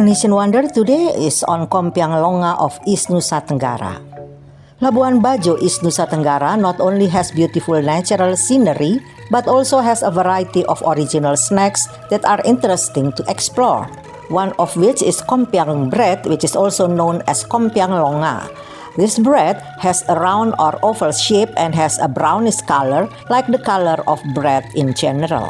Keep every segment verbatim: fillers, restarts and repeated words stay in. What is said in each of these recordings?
Indonesian Wonder today is on Kompiang Longa of East Nusa Tenggara. Labuan Bajo, East Nusa Tenggara not only has beautiful natural scenery, but also has a variety of original snacks that are interesting to explore. One of which is Kompiang bread, which is also known as Kompiang Longa. This bread has a round or oval shape and has a brownish color like the color of bread in general.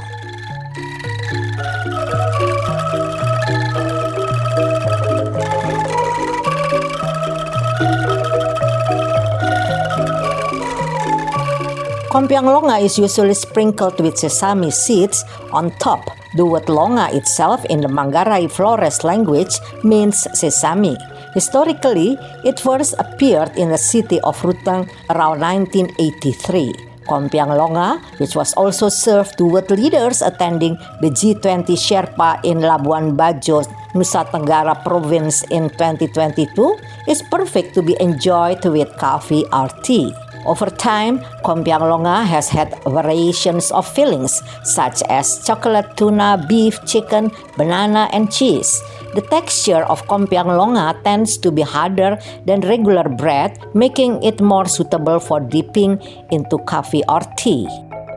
Kompiang Longa is usually sprinkled with sesame seeds on top. The word longa itself in the Manggarai Flores language means sesame. Historically, it first appeared in the city of Ruteng around nineteen eighty-three. Kompiang Longa, which was also served to world leaders attending the G twenty Sherpa in Labuan Bajo, Nusa Tenggara Province in twenty twenty-two, is perfect to be enjoyed with coffee or tea. Over time, Kompiang Longa has had variations of fillings such as chocolate, tuna, beef, chicken, banana, and cheese. The texture of Kompiang Longa tends to be harder than regular bread, making it more suitable for dipping into coffee or tea.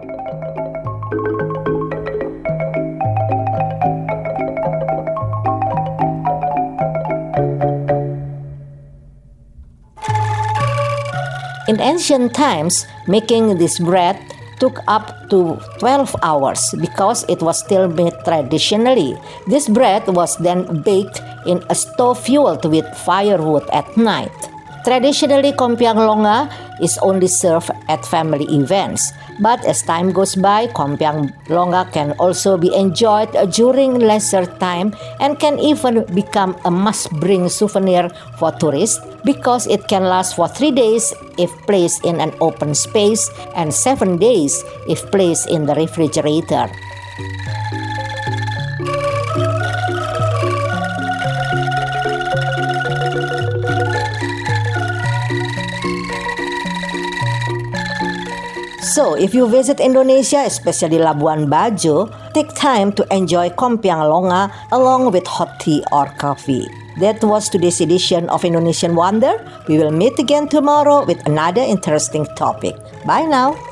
In ancient times, making this bread took up to twelve hours because it was still made traditionally. This bread was then baked in a stove fueled with firewood at night. Traditionally, Kompiang Longa is only served at family events, but as time goes by, Kompiang Longa can also be enjoyed during leisure time and can even become a must-bring souvenir for tourists because it can last for three days if placed in an open space and seven days if placed in the refrigerator. So, if you visit Indonesia, especially Labuan Bajo, take time to enjoy Kompiang Longa along with hot tea or coffee. That was today's edition of Indonesian Wonder. We will meet again tomorrow with another interesting topic. Bye now.